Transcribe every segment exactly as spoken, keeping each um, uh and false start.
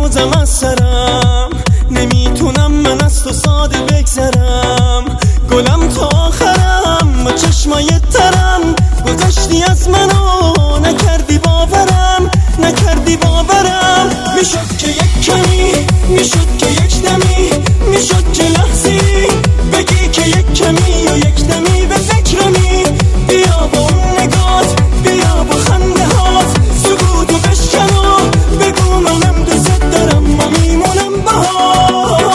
روزم از سرم، نمیتونم من از تو ساده بگذرم. گلم تا آخرم با چشمای ترم، گذشتی از منو نکردی باورم، نکردی باورم. میشد که یک کمی، میشد که یک دمی، میشد که لحظی بگی که یک کمی و یک دمی به فکرمی. بیا با اون نگات، بیا با خنده هات، سکوتو بشکن و بگو منم دوست دارم و میمونم باهات.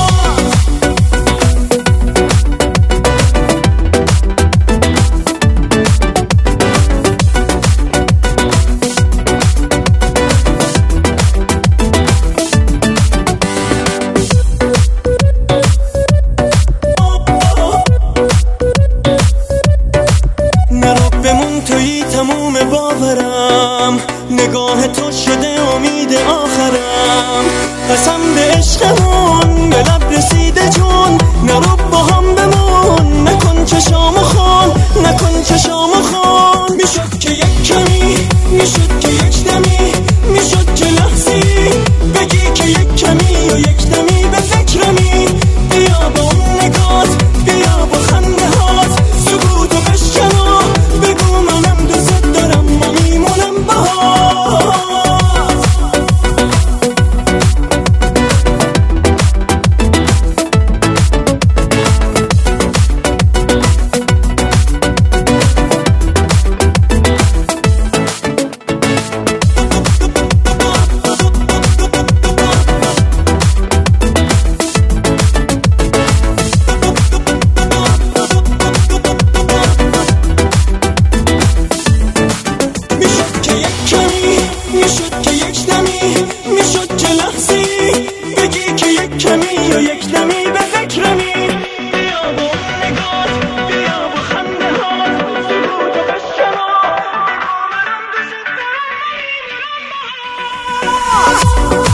تویی تموم باورم، نگاه تو شده امید آخرم. قسم به عشقمون به لب رسیده جون، نرو با هم بمون، نکن چشامو خون، نکن چشامو خون. میشد که یک کمی، میشد که یک دمی، میشد که لحظی بگی که یک کمی و یک دمی به فکرمی. بیا با اون نگات، بیا با خنده هات، سکوتو بشکن و بگو منم دوست دارم و میمونم باهات. میشد که یک دمی، میشد که لحظی بگی که یک کمی و یک دمی به فکرمی. بیا با نگات، بیا با خنده هات، سکوتو بشکن و بگو منم دوست دارم.